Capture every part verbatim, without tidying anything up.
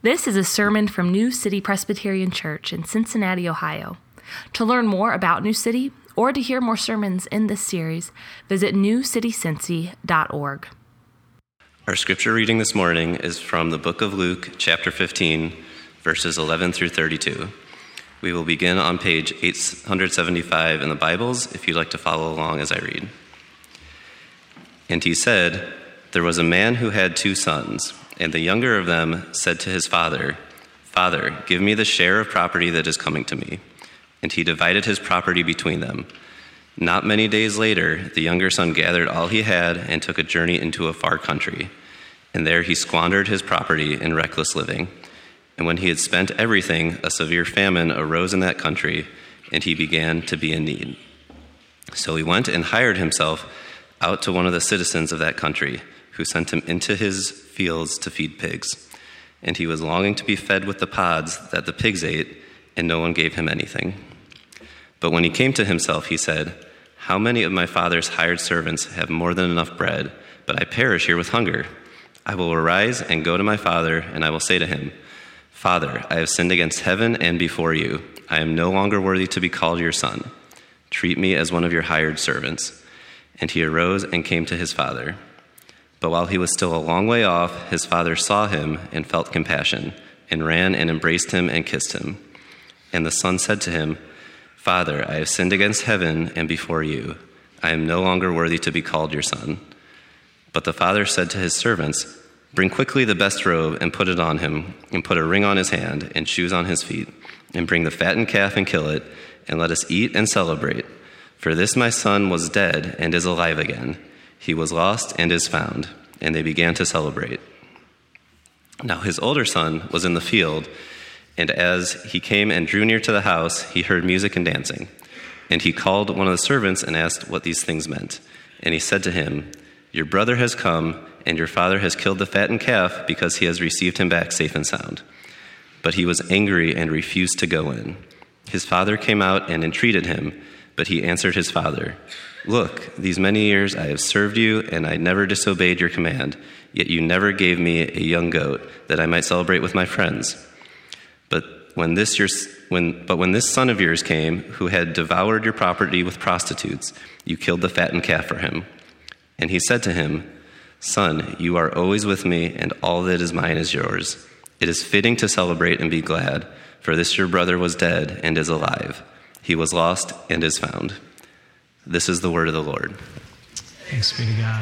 This is a sermon from New City Presbyterian Church in Cincinnati, Ohio. To learn more about New City or to hear more sermons in this series, visit new city cincy dot org. Our scripture reading this morning is from the book of Luke, chapter fifteen, verses eleven through thirty-two. We will begin on page eight seventy-five in the Bibles, if you'd like to follow along as I read. And he said, "There was a man who had two sons, and the younger of them said to his father, 'Father, give me the share of property that is coming to me.' And he divided his property between them. Not many days later, the younger son gathered all he had and took a journey into a far country. And there he squandered his property in reckless living. And when he had spent everything, a severe famine arose in that country, and he began to be in need. So he went and hired himself out to one of the citizens of that country, who sent him into his fields to feed pigs. And he was longing to be fed with the pods that the pigs ate, and no one gave him anything. But when he came to himself, he said, 'How many of my father's hired servants have more than enough bread, but I perish here with hunger? I will arise and go to my father, and I will say to him, Father, I have sinned against heaven and before you. I am no longer worthy to be called your son. Treat me as one of your hired servants.' And he arose and came to his father. But while he was still a long way off, his father saw him and felt compassion, and ran and embraced him and kissed him. And the son said to him, 'Father, I have sinned against heaven and before you. I am no longer worthy to be called your son.' But the father said to his servants, 'Bring quickly the best robe and put it on him, and put a ring on his hand and shoes on his feet, and bring the fattened calf and kill it, and let us eat and celebrate. For this my son was dead and is alive again. He was lost and is found.' And they began to celebrate. Now his older son was in the field, and as he came and drew near to the house, he heard music and dancing. And he called one of the servants and asked what these things meant. And he said to him, 'Your brother has come, and your father has killed the fattened calf because he has received him back safe and sound.' But he was angry and refused to go in. His father came out and entreated him, but he answered his father, 'Look, these many years I have served you, and I never disobeyed your command, yet you never gave me a young goat that I might celebrate with my friends. But when this your, when, but when this son of yours came, who had devoured your property with prostitutes, you killed the fattened calf for him.' And he said to him, 'Son, you are always with me, and all that is mine is yours. It is fitting to celebrate and be glad, for this your brother was dead and is alive. He was lost and is found.' This is the word of the Lord." Thanks be to God.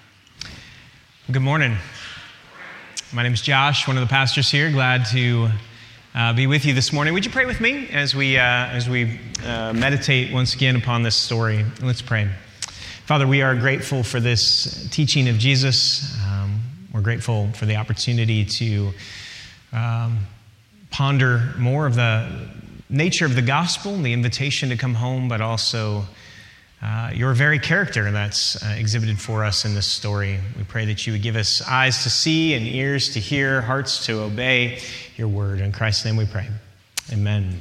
Good morning. My name is Josh, one of the pastors here. Glad to uh, be with you this morning. Would you pray with me as we uh, as we uh, meditate once again upon this story? Let's pray. Father, we are grateful for this teaching of Jesus. Um, we're grateful for the opportunity to um, ponder more of the nature of the gospel, the invitation to come home, but also Uh, your very character that's uh, exhibited for us in this story. We pray that you would give us eyes to see and ears to hear, hearts to obey your word. In Christ's name we pray. Amen.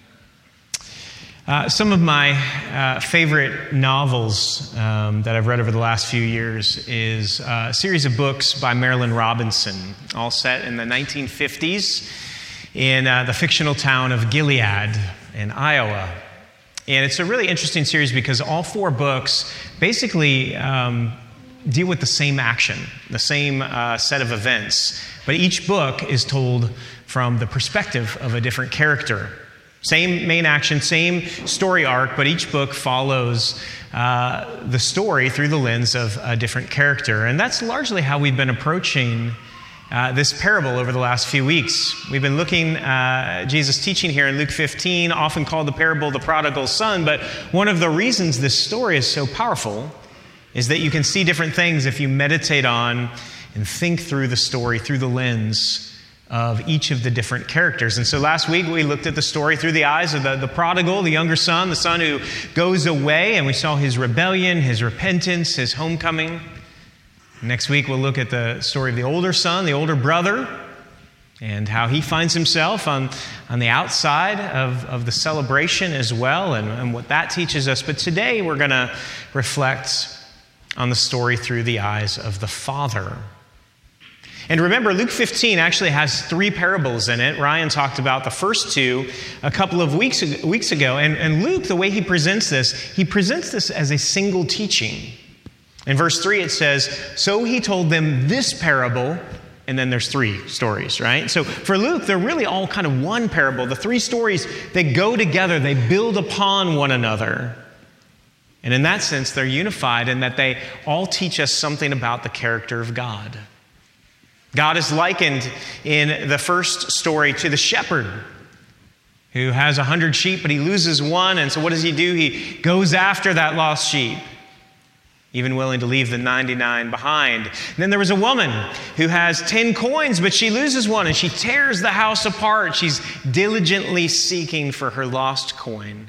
Uh, some of my uh, favorite novels um, that I've read over the last few years is uh, a series of books by Marilynne Robinson, all set in the nineteen fifties in uh, the fictional town of Gilead in Iowa. And it's a really interesting series because all four books basically um, deal with the same action, the same uh, set of events. But each book is told from the perspective of a different character. Same main action, same story arc, but each book follows uh, the story through the lens of a different character. And that's largely how we've been approaching Uh, this parable over the last few weeks. We've been looking at uh, Jesus' teaching here in Luke fifteen, often called the parable of the prodigal son, but one of the reasons this story is so powerful is that you can see different things if you meditate on and think through the story through the lens of each of the different characters. And so last week we looked at the story through the eyes of the, the prodigal, the younger son, the son who goes away, and we saw his rebellion, his repentance, his homecoming. Next week, we'll look at the story of the older son, the older brother, and how he finds himself on, on the outside of, of the celebration as well, and, and what that teaches us. But today, we're going to reflect on the story through the eyes of the father. And remember, Luke fifteen actually has three parables in it. Ryan talked about the first two a couple of weeks, weeks ago. And, and Luke, the way he presents this, he presents this as a single teaching. In verse three, it says, so he told them this parable, and then there's three stories, right? So for Luke, they're really all kind of one parable. The three stories, they go together, they build upon one another. And in that sense, they're unified in that they all teach us something about the character of God. God is likened in the first story to the shepherd who has a hundred sheep, but he loses one. And so what does he do? He goes after that lost sheep, even willing to leave the ninety-nine behind. And then there was a woman who has ten coins, but she loses one, and she tears the house apart. She's diligently seeking for her lost coin.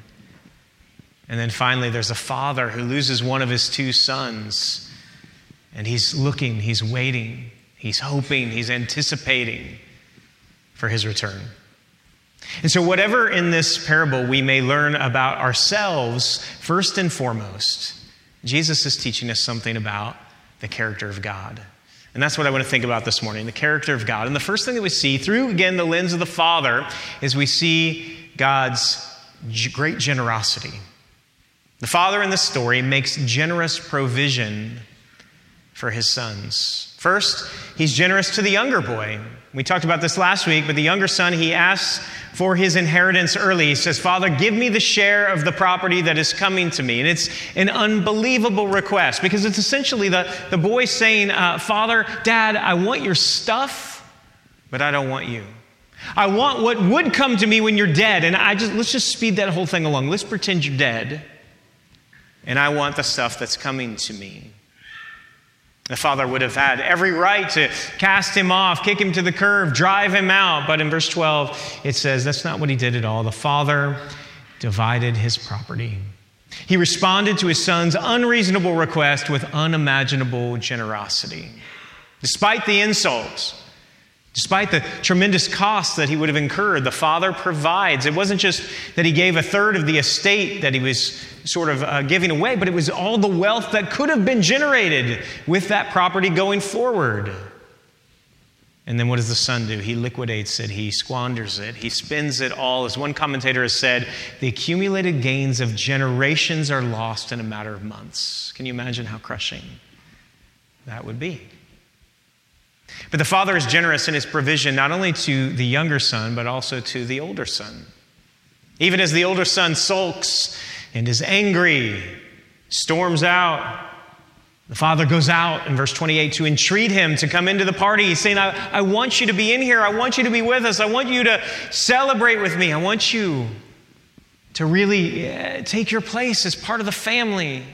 And then finally, there's a father who loses one of his two sons, and he's looking, he's waiting. He's hoping, he's anticipating for his return. And so whatever in this parable we may learn about ourselves, first and foremost, Jesus is teaching us something about the character of God. And that's what I want to think about this morning, the character of God. And the first thing that we see through, again, the lens of the Father is we see God's great generosity. The Father in this story makes generous provision for his sons. First, he's generous to the younger boy. We talked about this last week, but the younger son, he asks for his inheritance early. He says, Father, give me the share of the property that is coming to me. And it's an unbelievable request because it's essentially the, the boy saying, uh, Father, Dad, I want your stuff, but I don't want you. I want what would come to me when you're dead. And I just let's just speed that whole thing along. Let's pretend you're dead. And I want the stuff that's coming to me. The father would have had every right to cast him off, kick him to the curb, drive him out. But in verse twelve, it says that's not what he did at all. The father divided his property. He responded to his son's unreasonable request with unimaginable generosity. Despite the insults, despite the tremendous costs that he would have incurred, the father provides. It wasn't just that he gave a third of the estate that he was sort of uh, giving away, but it was all the wealth that could have been generated with that property going forward. And then what does the son do? He liquidates it. He squanders it. He spends it all. As one commentator has said, the accumulated gains of generations are lost in a matter of months. Can you imagine how crushing that would be? But the father is generous in his provision, not only to the younger son, but also to the older son. Even as the older son sulks and is angry, storms out, the father goes out in verse twenty-eight to entreat him to come into the party. He's saying, I, I want you to be in here. I want you to be with us. I want you to celebrate with me. I want you to really uh, take your place as part of the family.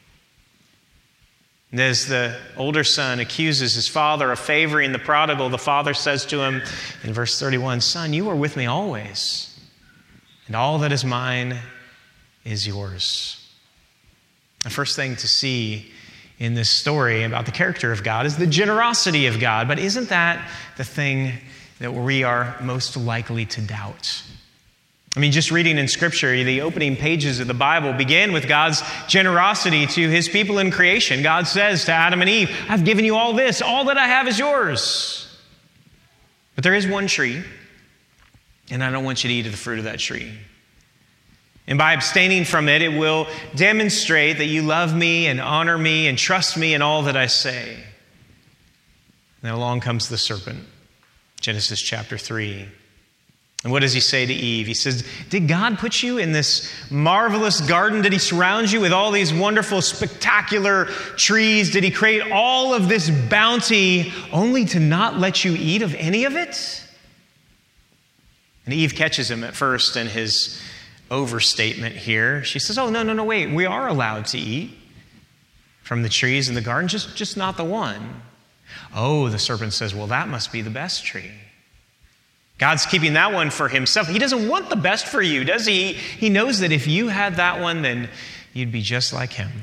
And as the older son accuses his father of favoring the prodigal, the father says to him in verse thirty-one, Son, you are with me always, and all that is mine is yours. The first thing to see in this story about the character of God is the generosity of God. But isn't that the thing that we are most likely to doubt? I mean, just reading in Scripture, the opening pages of the Bible begin with God's generosity to his people in creation. God says to Adam and Eve, I've given you all this. All that I have is yours. But there is one tree, and I don't want you to eat of the fruit of that tree. And by abstaining from it, it will demonstrate that you love me and honor me and trust me in all that I say. And then along comes the serpent, Genesis chapter three. And what does he say to Eve? He says, did God put you in this marvelous garden? Did he surround you with all these wonderful, spectacular trees? Did he create all of this bounty only to not let you eat of any of it? And Eve catches him at first in his overstatement here. She says, oh, no, no, no, wait. We are allowed to eat from the trees in the garden, just, just not the one. Oh, the serpent says, well, that must be the best tree. God's keeping that one for himself. He doesn't want the best for you, does he? He knows that if you had that one, then you'd be just like him.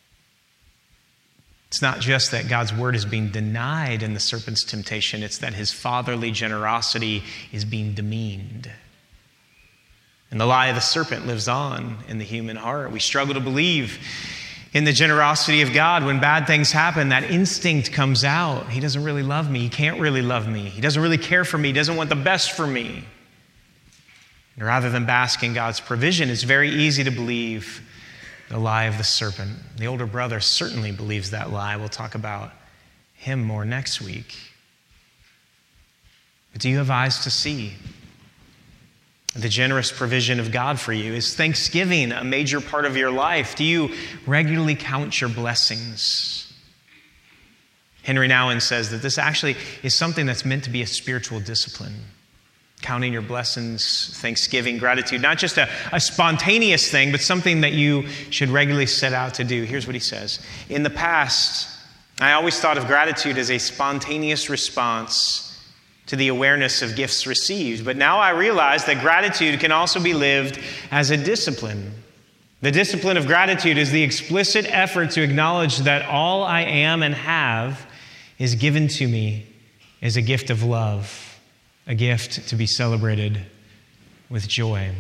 It's not just that God's word is being denied in the serpent's temptation. It's that his fatherly generosity is being demeaned. And the lie of the serpent lives on in the human heart. We struggle to believe In the generosity of God, when bad things happen, that instinct comes out. He doesn't really love me. He can't really love me. He doesn't really care for me. He doesn't want the best for me. And rather than bask in God's provision, it's very easy to believe the lie of the serpent. The older brother certainly believes that lie. We'll talk about him more next week. But do you have eyes to see the generous provision of God for you? Is Thanksgiving a major part of your life? Do you regularly count your blessings? Henry Nouwen says that this actually is something that's meant to be a spiritual discipline. Counting your blessings, thanksgiving, gratitude, not just a, a spontaneous thing, but something that you should regularly set out to do. Here's what he says. In the past, I always thought of gratitude as a spontaneous response to the awareness of gifts received. But now I realize that gratitude can also be lived as a discipline. The discipline of gratitude is the explicit effort to acknowledge that all I am and have is given to me as a gift of love, a gift to be celebrated with joy.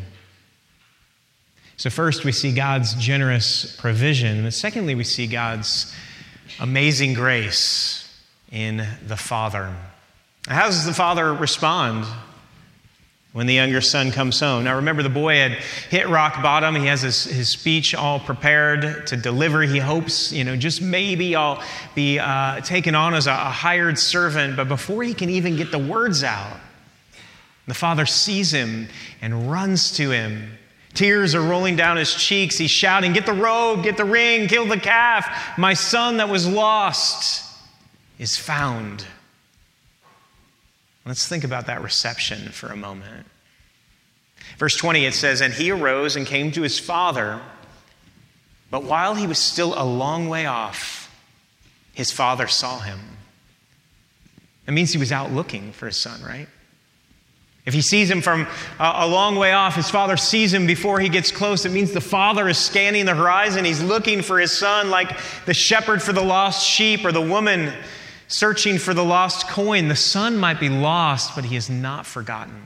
So first, we see God's generous provision. And secondly, we see God's amazing grace in the Father. How does the father respond when the younger son comes home? Now remember, the boy had hit rock bottom. He has his, his speech all prepared to deliver. He hopes, you know, just maybe I'll be uh, taken on as a, a hired servant. But before he can even get the words out, the father sees him and runs to him. Tears are rolling down his cheeks. He's shouting, "Get the robe, get the ring, kill the calf. My son that was lost is found." Let's think about that reception for a moment. Verse twenty, it says, "And he arose and came to his father, but while he was still a long way off, his father saw him." That means he was out looking for his son, right? If he sees him from a long way off, his father sees him before he gets close. It means the father is scanning the horizon. He's looking for his son like the shepherd for the lost sheep or the woman searching for the lost coin. The son might be lost, but he is not forgotten.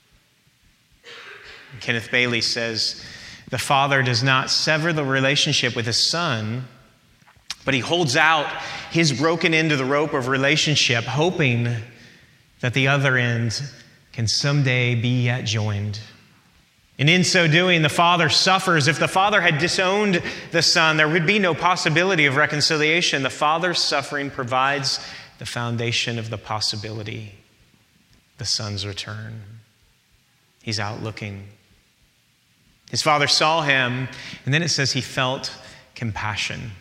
Kenneth Bailey says, the father does not sever the relationship with his son, but he holds out his broken end of the rope of relationship, hoping that the other end can someday be yet joined. And in so doing, the father suffers. If the father had disowned the son, there would be no possibility of reconciliation. The father's suffering provides the foundation of the possibility, the son's return. He's out looking. His father saw him, and then it says he felt compassion.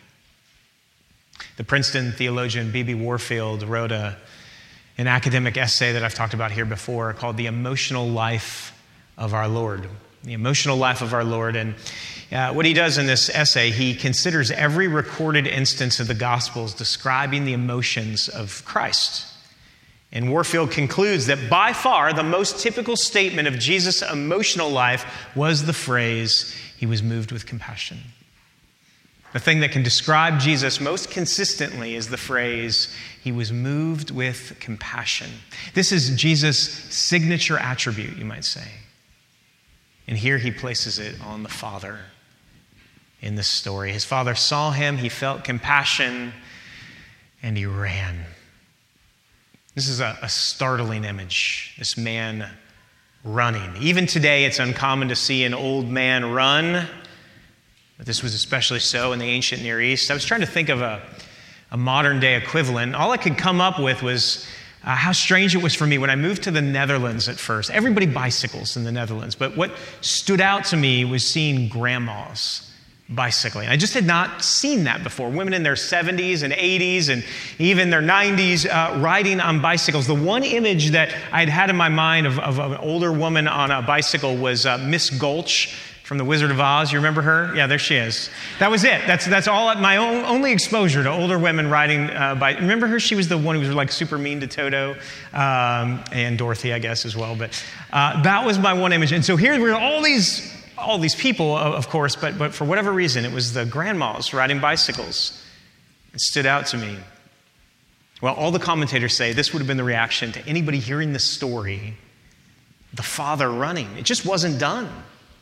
The Princeton theologian B B Warfield wrote a, an academic essay that I've talked about here before called The Emotional Life of Our Lord. The Emotional Life of Our Lord. And uh, what he does in this essay, he considers every recorded instance of the Gospels describing the emotions of Christ. And Warfield concludes that by far the most typical statement of Jesus' emotional life was the phrase, "He was moved with compassion." The thing that can describe Jesus most consistently is the phrase, "He was moved with compassion." This is Jesus' signature attribute, you might say. And here he places it on the Father in this story. His father saw him, he felt compassion, and he ran. This is a, a startling image, this man running. Even today, it's uncommon to see an old man run, but this was especially so in the ancient Near East. I was trying to think of a, a modern-day equivalent. All I could come up with was Uh, how strange it was for me when I moved to the Netherlands at first. Everybody bicycles in the Netherlands, but what stood out to me was seeing grandmas bicycling. I just had not seen that before. Women in their seventies and eighties and even their nineties uh, riding on bicycles. The one image that I'd had in my mind of, of an older woman on a bicycle was uh, Miss Gulch from The Wizard of Oz. You remember her? Yeah, there she is. That was it. That's that's all my own, only exposure to older women riding uh, bike. Remember her? She was the one who was like super mean to Toto um, and Dorothy, I guess, as well. But uh, that was my one image. And so here were all these all these people, of course, but but for whatever reason, it was the grandmas riding bicycles. It stood out to me. Well, all the commentators say this would have been the reaction to anybody hearing this story. The father running. It just wasn't done.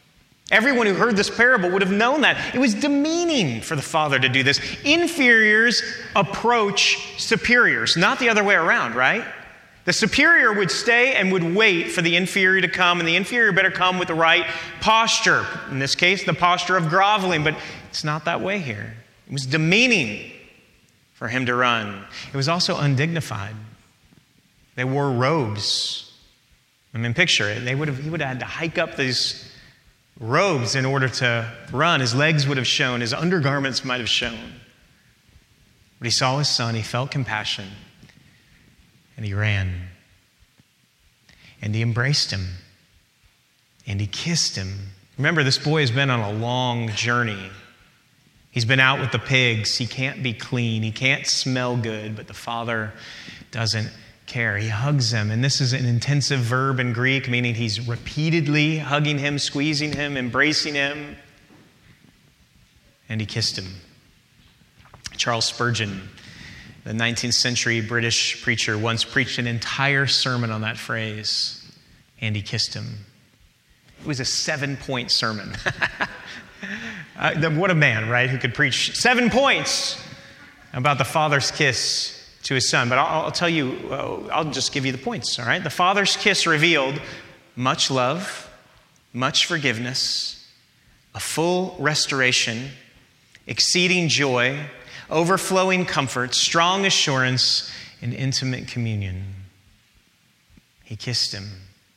Everyone who heard this parable would have known that. It was demeaning for the father to do this. Inferiors approach superiors, not the other way around, right? The superior would stay and would wait for the inferior to come, and the inferior better come with the right posture. In this case, the posture of groveling, but it's not that way here. It was demeaning for him to run. It was also undignified. They wore robes. I mean, picture it. They would have, he would have had to hike up these robes in order to run. His legs would have shown. His undergarments might have shown. But he saw his son. He felt compassion. And he ran. And he embraced him. And he kissed him. Remember, this boy has been on a long journey. He's been out with the pigs. He can't be clean. He can't smell good. But the father doesn't care. He hugs him. And this is an intensive verb in Greek, meaning he's repeatedly hugging him, squeezing him, embracing him. And he kissed him. Charles Spurgeon, the nineteenth century British preacher, once preached an entire sermon on that phrase. And he kissed him. It was a seven-point sermon. uh, what a man, right, who could preach seven points about the father's kiss to his son. But I'll, I'll tell you, uh, I'll just give you the points, all right? The father's kiss revealed much love, much forgiveness, a full restoration, exceeding joy, overflowing comfort, strong assurance, and intimate communion. He kissed him.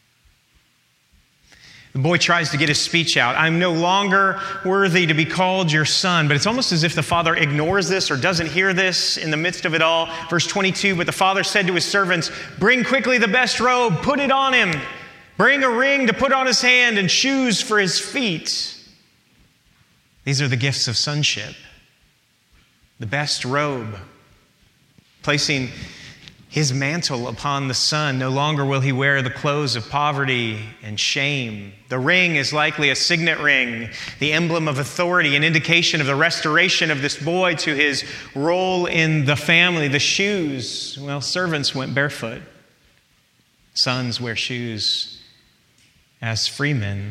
The boy tries to get his speech out. I'm no longer worthy to be called your son. But it's almost as if the father ignores this or doesn't hear this in the midst of it all. Verse twenty-two, but the father said to his servants, bring quickly the best robe, put it on him. Bring a ring to put on his hand and shoes for his feet. These are the gifts of sonship. The best robe, placing his mantle upon the son. No longer will he wear the clothes of poverty and shame. The ring is likely a signet ring, the emblem of authority, an indication of the restoration of this boy to his role in the family. The shoes, well, servants went barefoot. Sons wear shoes as freemen.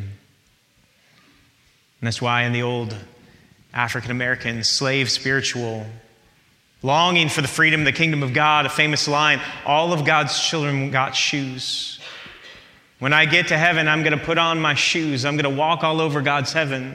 And that's why in the old African-American slave spiritual, longing for the freedom of the kingdom of God, a famous line, all of God's children got shoes. When I get to heaven, I'm going to put on my shoes. I'm going to walk all over God's heaven.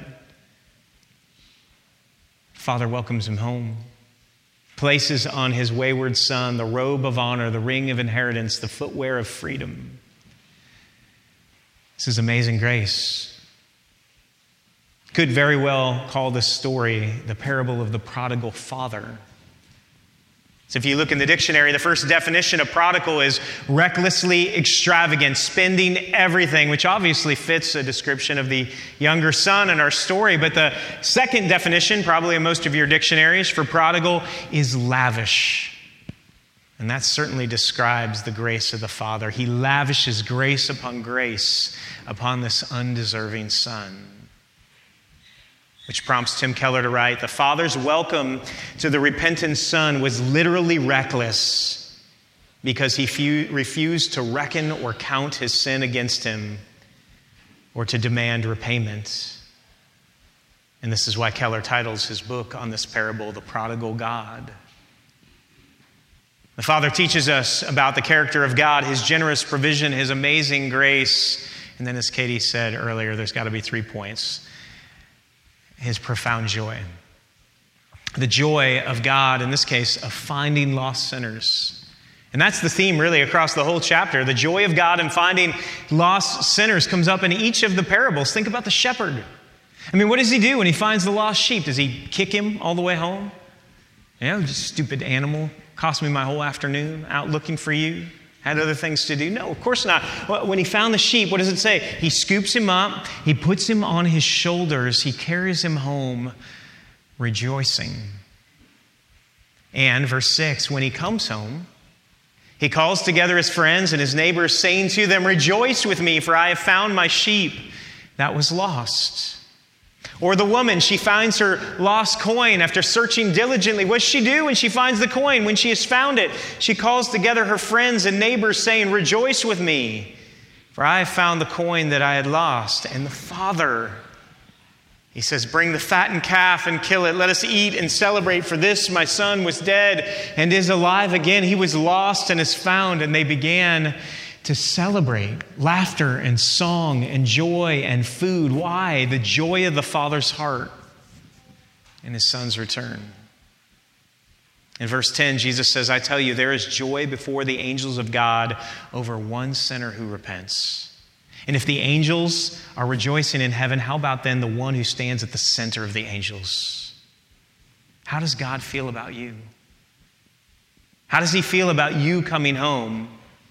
Father welcomes him home, places on his wayward son the robe of honor, the ring of inheritance, the footwear of freedom. This is amazing grace. Could very well call this story the parable of the prodigal father. So if you look in the dictionary, the first definition of prodigal is recklessly extravagant, spending everything, which obviously fits a description of the younger son in our story. But the second definition, probably in most of your dictionaries, for prodigal is lavish. And that certainly describes the grace of the Father. He lavishes grace upon grace upon this undeserving son. Which prompts Tim Keller to write, the father's welcome to the repentant son was literally reckless because he fu- refused to reckon or count his sin against him or to demand repayment. And this is why Keller titles his book on this parable, The Prodigal God. The Father teaches us about the character of God, his generous provision, his amazing grace. And then as Katie said earlier, there's got to be three points. His profound joy. The joy of God, in this case, of finding lost sinners. And that's the theme really across the whole chapter. The joy of God in finding lost sinners comes up in each of the parables. Think about the shepherd. I mean, what does he do when he finds the lost sheep? Does he kick him all the way home? You know, just stupid animal. Cost me my whole afternoon out looking for you. Had other things to do? No, of course not. When he found the sheep, what does it say? He scoops him up. He puts him on his shoulders. He carries him home rejoicing. And verse six, when he comes home, he calls together his friends and his neighbors, saying to them, rejoice with me, for I have found my sheep that was lost. Or the woman, she finds her lost coin after searching diligently. What does she do when she finds the coin? When she has found it, she calls together her friends and neighbors saying, rejoice with me, for I have found the coin that I had lost. And the father He says, bring the fattened calf and kill it. Let us eat and celebrate, for this my son was dead and is alive again. He was lost and is found. And they began to celebrate laughter and song and joy and food. Why? The joy of the Father's heart in his son's return. In verse ten, Jesus says, I tell you, there is joy before the angels of God over one sinner who repents. And if the angels are rejoicing in heaven, how about then the one who stands at the center of the angels? How does God feel about you? How does he feel about you coming home?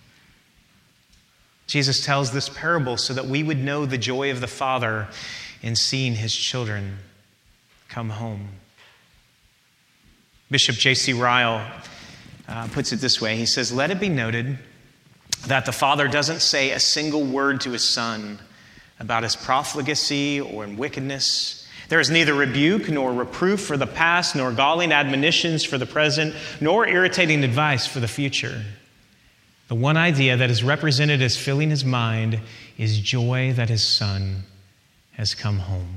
Jesus tells this parable so that we would know the joy of the Father in seeing his children come home. Bishop J C Ryle uh, puts it this way. He says, let it be noted that the Father doesn't say a single word to his Son about his profligacy or in wickedness. There is neither rebuke nor reproof for the past, nor galling admonitions for the present, nor irritating advice for the future. The one idea that is represented as filling his mind is joy that his Son has come home.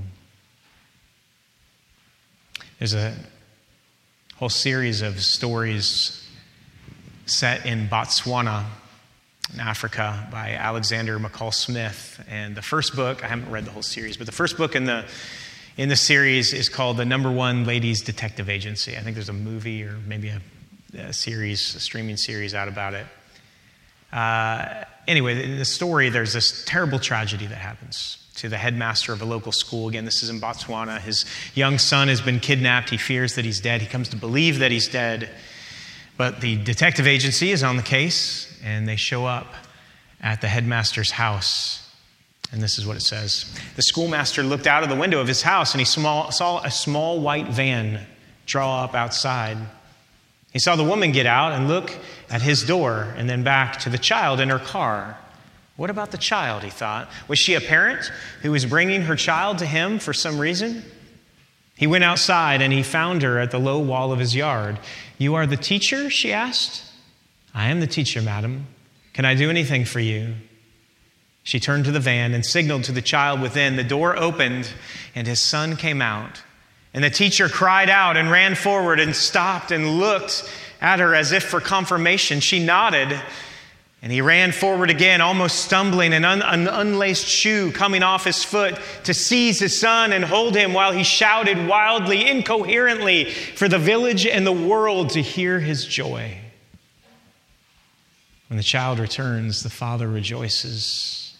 There's a whole series of stories set in Botswana, in Africa, by Alexander McCall Smith. And the first book, I haven't read the whole series, but the first book in the in the series is called The Number One Ladies Detective Agency. I think there's a movie or maybe a, a series, a streaming series out about it. Uh, anyway, in the story, there's this terrible tragedy that happens to the headmaster of a local school. Again, this is in Botswana. His young son has been kidnapped. He fears that he's dead. He comes to believe that he's dead. But the detective agency is on the case, and they show up at the headmaster's house. And this is what it says. The schoolmaster looked out of the window of his house, and he small, saw a small white van draw up outside. He saw the woman get out and look at his door, and then back to the child in her car. What about the child, he thought? Was she a parent who was bringing her child to him for some reason? He went outside, and he found her at the low wall of his yard. You are the teacher, she asked. I am the teacher, madam. Can I do anything for you? She turned to the van and signaled to the child within. The door opened, and his son came out. And the teacher cried out and ran forward and stopped and looked at her as if for confirmation. She nodded, and he ran forward again, almost stumbling, an un- un- unlaced shoe coming off his foot, to seize his son and hold him while he shouted wildly, incoherently, for the village and the world to hear his joy. When the child returns, the father rejoices.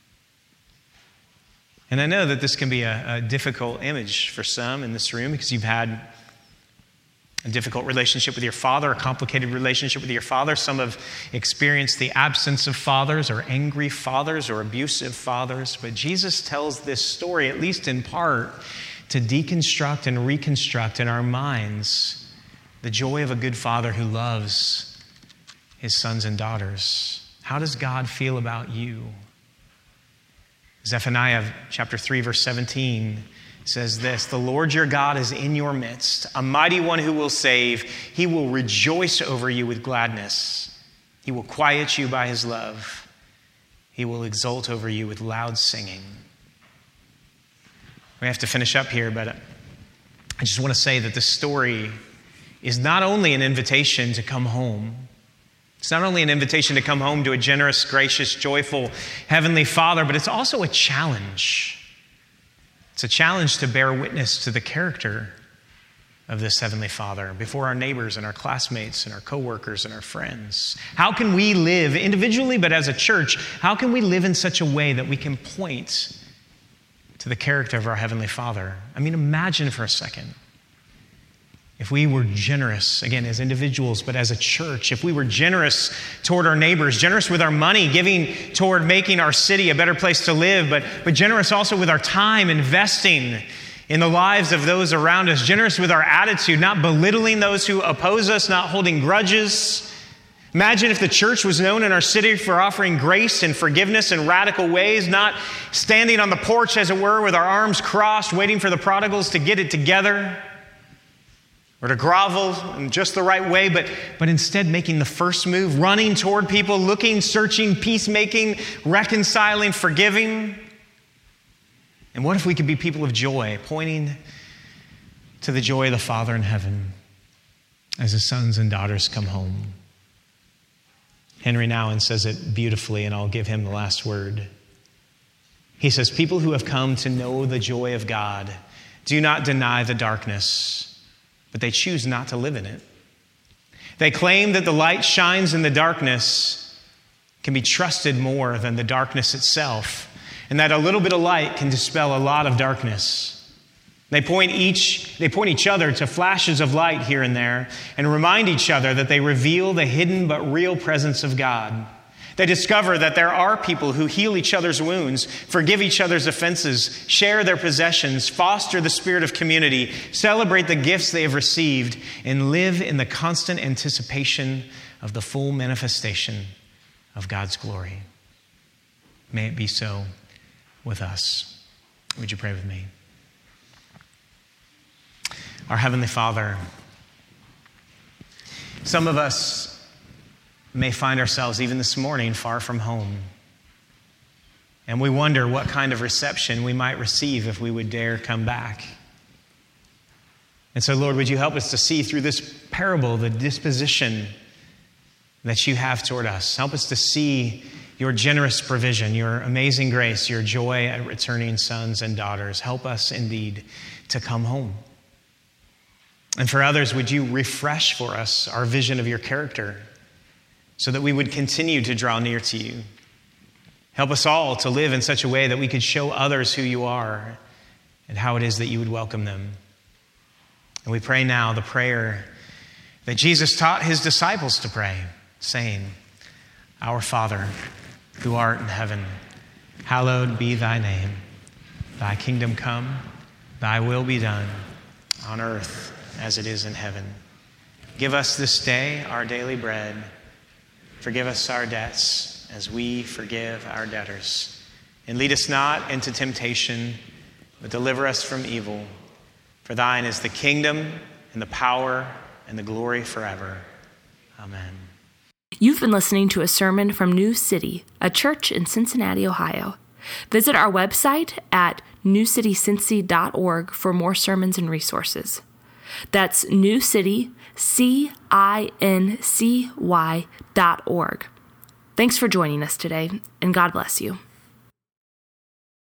And I know that this can be a, a difficult image for some in this room because you've had a difficult relationship with your father, a complicated relationship with your father. Some have experienced the absence of fathers or angry fathers or abusive fathers. But Jesus tells this story, at least in part, to deconstruct and reconstruct in our minds the joy of a good father who loves his sons and daughters. How does God feel about you? Zephaniah chapter three, verse seventeen says this, the Lord your God is in your midst, a mighty one who will save. He will rejoice over you with gladness. He will quiet you by his love. He will exult over you with loud singing. We have to finish up here, but I just want to say that this story is not only an invitation to come home. It's not only an invitation to come home to a generous, gracious, joyful Heavenly Father, but it's also a challenge. It's a challenge to bear witness to the character of this Heavenly Father before our neighbors and our classmates and our coworkers and our friends. How can we live individually, but as a church, how can we live in such a way that we can point to the character of our Heavenly Father? I mean, imagine for a second if we were generous, again, as individuals, but as a church, if we were generous toward our neighbors, generous with our money, giving toward making our city a better place to live, but, but generous also with our time, investing in the lives of those around us, generous with our attitude, not belittling those who oppose us, not holding grudges. Imagine if the church was known in our city for offering grace and forgiveness in radical ways, not standing on the porch, as it were, with our arms crossed, waiting for the prodigals to get it together, or to grovel in just the right way, but, but instead making the first move, running toward people, looking, searching, peacemaking, reconciling, forgiving. And what if we could be people of joy, pointing to the joy of the Father in heaven as his sons and daughters come home? Henry Nouwen says it beautifully, and I'll give him the last word. He says, people who have come to know the joy of God do not deny the darkness, but they choose not to live in it. They claim that the light shines in the darkness can be trusted more than the darkness itself, and that a little bit of light can dispel a lot of darkness. They point each, they point each other to flashes of light here and there and remind each other that they reveal the hidden but real presence of God. They discover that there are people who heal each other's wounds, forgive each other's offenses, share their possessions, foster the spirit of community, celebrate the gifts they have received, and live in the constant anticipation of the full manifestation of God's glory. May it be so with us. Would you pray with me? Our Heavenly Father, some of us may find ourselves even this morning far from home. And we wonder what kind of reception we might receive if we would dare come back. And so, Lord, would you help us to see through this parable the disposition that you have toward us. Help us to see your generous provision, your amazing grace, your joy at returning sons and daughters. Help us indeed to come home. And for others, would you refresh for us our vision of your character so that we would continue to draw near to you? Help us all to live in such a way that we could show others who you are and how it is that you would welcome them. And we pray now the prayer that Jesus taught his disciples to pray, saying, Our Father, who art in heaven, hallowed be thy name. Thy kingdom come, thy will be done, on earth as it is in heaven. Give us this day our daily bread. Forgive us our debts as we forgive our debtors. And lead us not into temptation, but deliver us from evil. For thine is the kingdom and the power and the glory forever. Amen. You've been listening to a sermon from New City, a church in Cincinnati, Ohio. Visit our website at new city cincy dot org for more sermons and resources. That's New City, C I N C Y dot org. Thanks for joining us today, and God bless you.